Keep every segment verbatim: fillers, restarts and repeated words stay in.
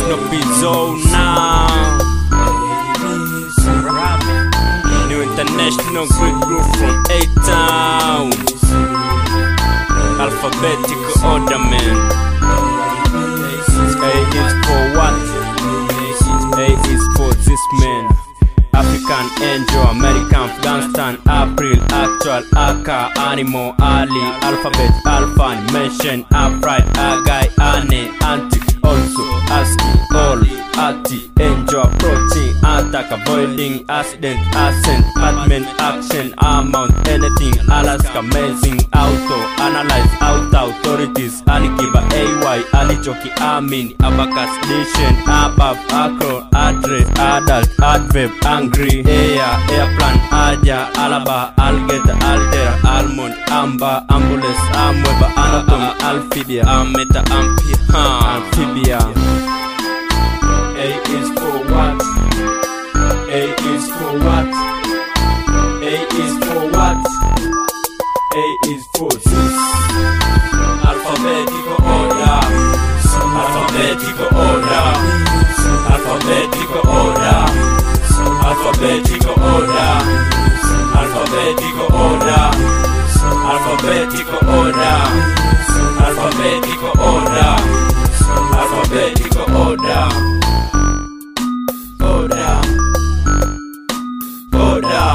International Bizzo now. New international great group from A-Town. Alphabetical order, man. A is for what? A is for this man. African angel, American Afghanistan, April, actual, Aka, animal, Ali, alphabet, alpha, mention, upright, Agai, Ane, anti, also, ASCII, all, Ati, angel, protein, attack, avoiding, accident, accent, admin, action, amount, anything, Alaska, amazing, auto, analyze, out, authorities, Alikiba, A Y, Alichoki, Amin, Abacus, nation, above, acro, address, adult, adverb, angry, air, airplane, aja, alaba, alligator, alter, almond, amba, ambulance, amweba, anatom, alphibia, ameta, ampia, amphibia. A is for what? A is for what? A is for what? A is for this. Alphabetical order. Alphabetical order. Alphabetical order. Alphabetical order. Alphabetical order. Alphabetical order. Alphabetical order. Alphabetical order. Order. Order.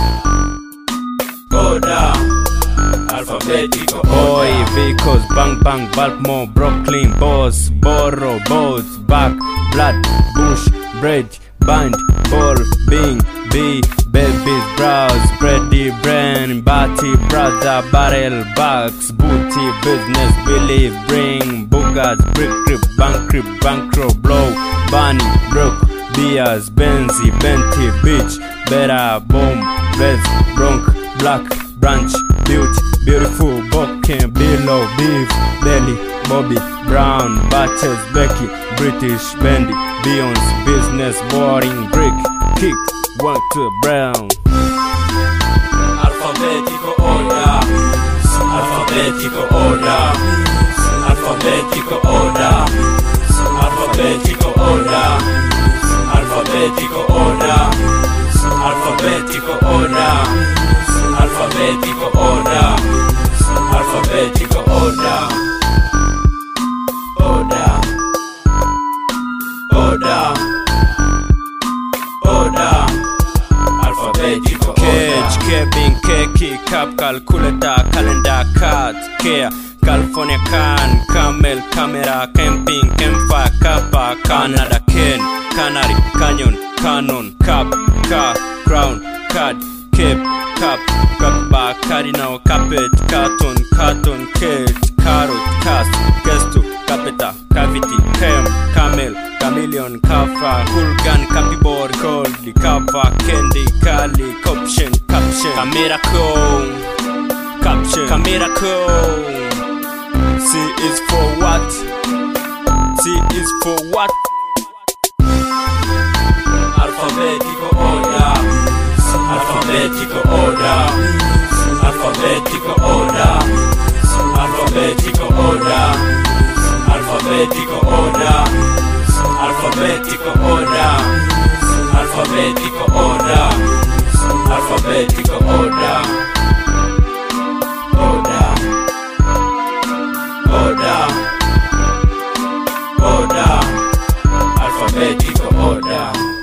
Order. Alphabetical order. Oi, vehicles, bang bang, Baltimore, Brooklyn, boss, borrow, boats, back, blood, bush, bridge, bind, ball, bing, bee, babies, browse, bready, brain, batty, brother, barrel, box, booty, business, believe, bring, boogers, brick, grip, bank, grip, bankroll, blow, bunny, broke, beers, Benzi, Benty, beach, better, boom, vest, bronc, black, branch, built, beautiful, bokeh, below, beef, belly, Bobby, Brown, Batches, Becky, British, Bendy, Beyonce, business, boring, brick, kick, one to brown. Alphabetical order. Alphabetical order. Alphabetical order. Alphabetical order. Alphabetical order. Alphabetical order. Alphabetical order. Alphabetical order. Order. Order. Order. Alphabetical cage, cabin, keki, cap, calculator, calendar, cat, care, California can, camel, camera, camping, campfire, kappa, Canada, Ken, Canary, canyon, canon, cap, car, crown, card, cape, cap, kappa, cardinal, carpet, carton, carton, cage, carrot, cast, gesto, capita, cavity, cam, camel, chameleon, kafa, hooligan, capybara, cold, cover, candy, kali, caption, caption, camera cone, caption, camera cone. C is for what? C is for what? Alphabetical order. Alphabetical order. Alphabetical order. Alphabetical order. Alphabetical order. Alphabetical order. Alphabetical order. Alphabetical order. Order. Order. Order. Alphabetical order.